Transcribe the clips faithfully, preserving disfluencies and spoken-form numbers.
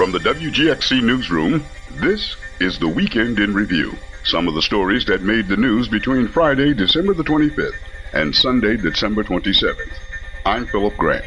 From the W G X C Newsroom, this is the Weekend in Review. Some of the stories that made the news between Friday, December the twenty-fifth, and Sunday, December twenty-seventh. I'm Philip Grant.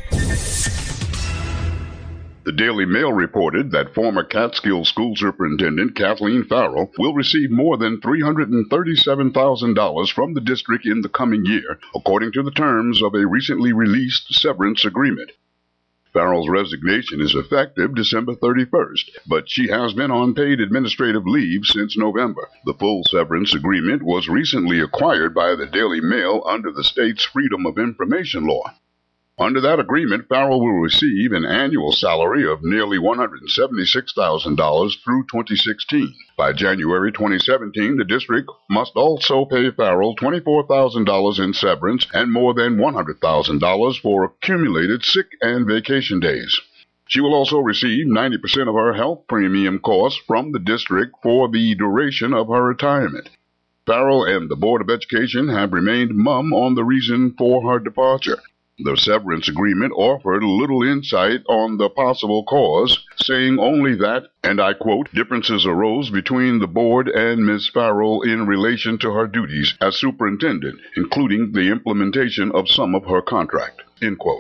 The Daily Mail reported that former Catskill School Superintendent Kathleen Farrell will receive more than three hundred thirty-seven thousand dollars from the district in the coming year, according to the terms of a recently released severance agreement. Farrell's resignation is effective December thirty-first, but she has been on paid administrative leave since November. The full severance agreement was recently acquired by the Daily Mail under the state's Freedom of Information law. Under that agreement, Farrell will receive an annual salary of nearly one hundred seventy-six thousand dollars through twenty sixteen. By January twenty seventeen, the district must also pay Farrell twenty-four thousand dollars in severance and more than one hundred thousand dollars for accumulated sick and vacation days. She will also receive ninety percent of her health premium costs from the district for the duration of her retirement. Farrell and the Board of Education have remained mum on the reason for her departure. The severance agreement offered little insight on the possible cause, saying only that, and I quote, differences arose between the board and Miz Farrell in relation to her duties as superintendent, including the implementation of some of her contract, end quote.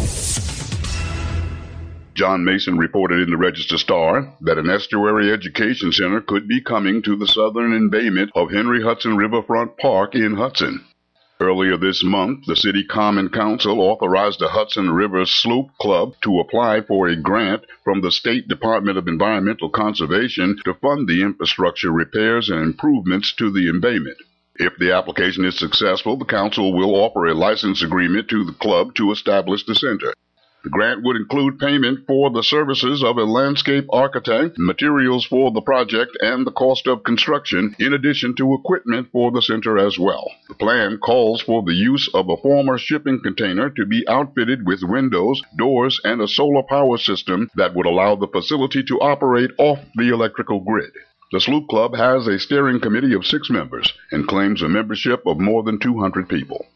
John Mason reported in the Register-Star that an estuary education center could be coming to the southern embayment of Henry Hudson Riverfront Park in Hudson. Earlier this month, the City Common Council authorized the Hudson River Sloop Club to apply for a grant from the State Department of Environmental Conservation to fund the infrastructure repairs and improvements to the embayment. If the application is successful, the council will offer a license agreement to the club to establish the center. The grant would include payment for the services of a landscape architect, materials for the project, and the cost of construction, in addition to equipment for the center as well. The plan calls for the use of a former shipping container to be outfitted with windows, doors, and a solar power system that would allow the facility to operate off the electrical grid. The Sloop Club has a steering committee of six members and claims a membership of more than two hundred people.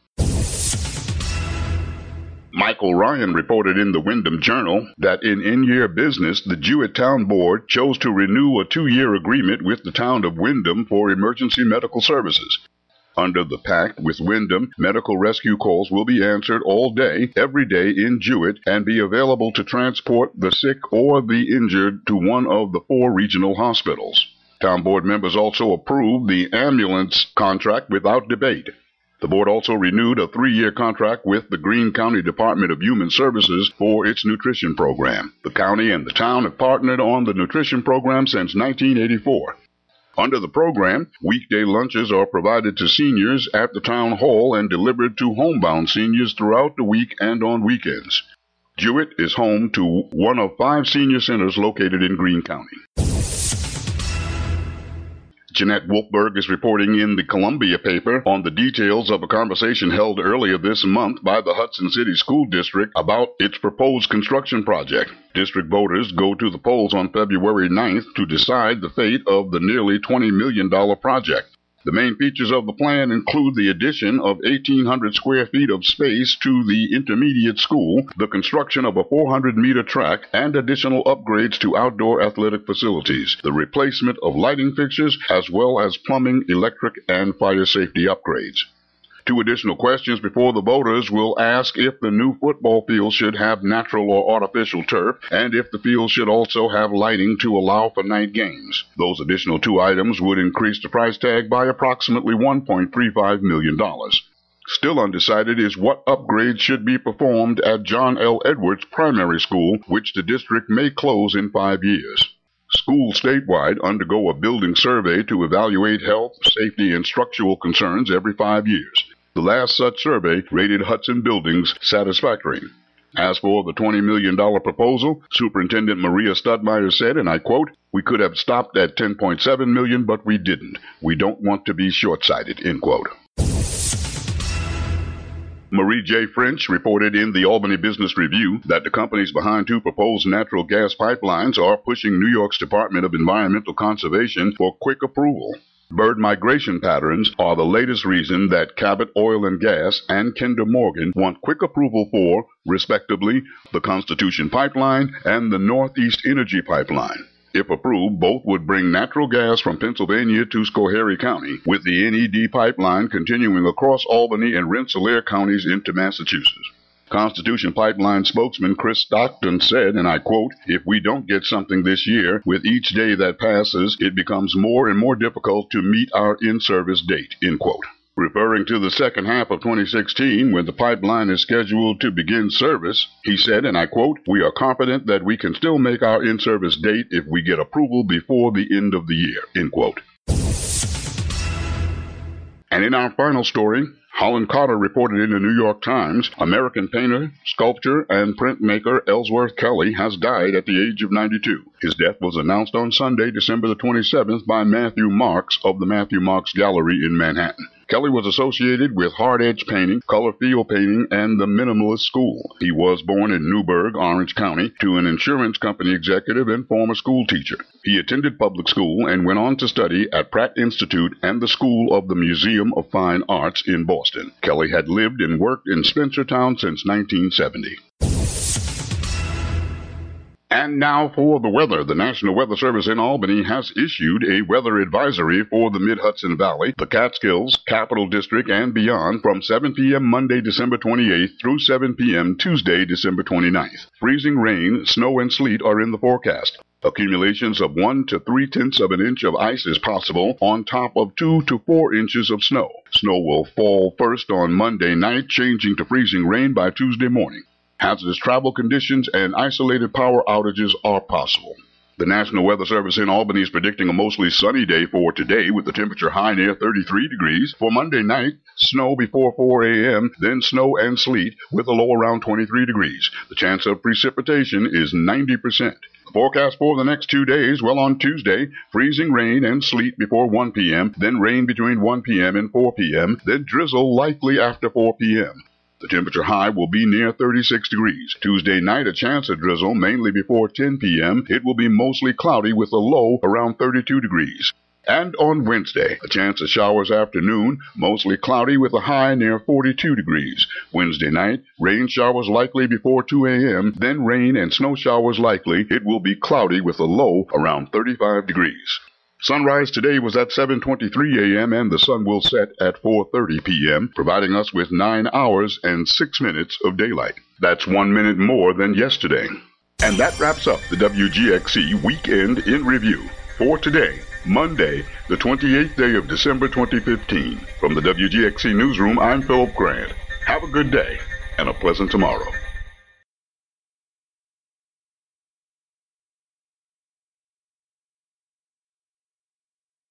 Michael Ryan reported in the Windham Journal that in in-year business, the Jewett Town Board chose to renew a two-year agreement with the town of Windham for emergency medical services. Under the pact with Windham, medical rescue calls will be answered all day, every day in Jewett, and be available to transport the sick or the injured to one of the four regional hospitals. Town Board members also approved the ambulance contract without debate. The board also renewed a three-year contract with the Greene County Department of Human Services for its nutrition program. The county and the town have partnered on the nutrition program since nineteen eighty-four. Under the program, weekday lunches are provided to seniors at the town hall and delivered to homebound seniors throughout the week and on weekends. Jewett is home to one of five senior centers located in Greene County. Jeanette Wolfberg is reporting in the Columbia paper on the details of a conversation held earlier this month by the Hudson City School District about its proposed construction project. District voters go to the polls on February ninth to decide the fate of the nearly twenty million dollars project. The main features of the plan include the addition of eighteen hundred square feet of space to the intermediate school, the construction of a four hundred meter track, and additional upgrades to outdoor athletic facilities, the replacement of lighting fixtures, as well as plumbing, electric, and fire safety upgrades. Two additional questions before the voters will ask if the new football field should have natural or artificial turf, and if the field should also have lighting to allow for night games. Those additional two items would increase the price tag by approximately one point three five million dollars. Still undecided is what upgrades should be performed at John L. Edwards Primary School, which the district may close in five years. Schools statewide undergo a building survey to evaluate health, safety, and structural concerns every five years. The last such survey rated Hudson buildings satisfactory. As for the twenty million dollars proposal, Superintendent Maria Studmeyer said, and I quote, "We could have stopped at ten point seven million dollars, but we didn't. We don't want to be short-sighted," end quote. Marie J. French reported in the Albany Business Review that the companies behind two proposed natural gas pipelines are pushing New York's Department of Environmental Conservation for quick approval. Bird migration patterns are the latest reason that Cabot Oil and Gas and Kinder Morgan want quick approval for, respectively, the Constitution Pipeline and the Northeast Energy Pipeline. If approved, both would bring natural gas from Pennsylvania to Schoharie County, with the N E D pipeline continuing across Albany and Rensselaer counties into Massachusetts. Constitution Pipeline spokesman Chris Stockton said, and I quote, "If we don't get something this year, with each day that passes, it becomes more and more difficult to meet our in-service date," end quote. Referring to the second half of twenty sixteen, when the pipeline is scheduled to begin service, he said, and I quote, "We are confident that we can still make our in-service date if we get approval before the end of the year," end quote. And in our final story, Holland Carter reported in the New York Times, American painter, sculptor, and printmaker Ellsworth Kelly has died at the age of ninety-two. His death was announced on Sunday, December the twenty-seventh, by Matthew Marks of the Matthew Marks Gallery in Manhattan. Kelly was associated with hard edge painting, color field painting, and the Minimalist School. He was born in Newburgh, Orange County, to an insurance company executive and former school teacher. He attended public school and went on to study at Pratt Institute and the School of the Museum of Fine Arts in Boston. Kelly had lived and worked in Spencertown since nineteen seventy. And now for the weather. The National Weather Service in Albany has issued a weather advisory for the Mid-Hudson Valley, the Catskills, Capital District, and beyond from seven p.m. Monday, December twenty-eighth through seven p.m. Tuesday, December twenty-ninth. Freezing rain, snow, and sleet are in the forecast. Accumulations of one to three-tenths of an inch of ice is possible on top of two to four inches of snow. Snow will fall first on Monday night, changing to freezing rain by Tuesday morning. Hazardous travel conditions and isolated power outages are possible. The National Weather Service in Albany is predicting a mostly sunny day for today, with the temperature high near thirty-three degrees. For Monday night, snow before four a.m., then snow and sleet with a low around twenty-three degrees. The chance of precipitation is ninety percent. The forecast for the next two days, well, on Tuesday, freezing rain and sleet before one p.m., then rain between one p.m. and four p.m., then drizzle likely after four p.m. The temperature high will be near thirty-six degrees. Tuesday night, a chance of drizzle, mainly before ten p.m. It will be mostly cloudy with a low around thirty-two degrees. And on Wednesday, a chance of showers afternoon, mostly cloudy with a high near forty-two degrees. Wednesday night, rain showers likely before two a.m., then rain and snow showers likely. It will be cloudy with a low around thirty-five degrees. Sunrise today was at seven twenty-three a.m. and the sun will set at four thirty p.m., providing us with nine hours and six minutes of daylight. That's one minute more than yesterday. And that wraps up the W G X C Weekend in Review for today, Monday, the twenty-eighth day of December twenty fifteen. From the W G X C Newsroom, I'm Philip Grant. Have a good day and a pleasant tomorrow.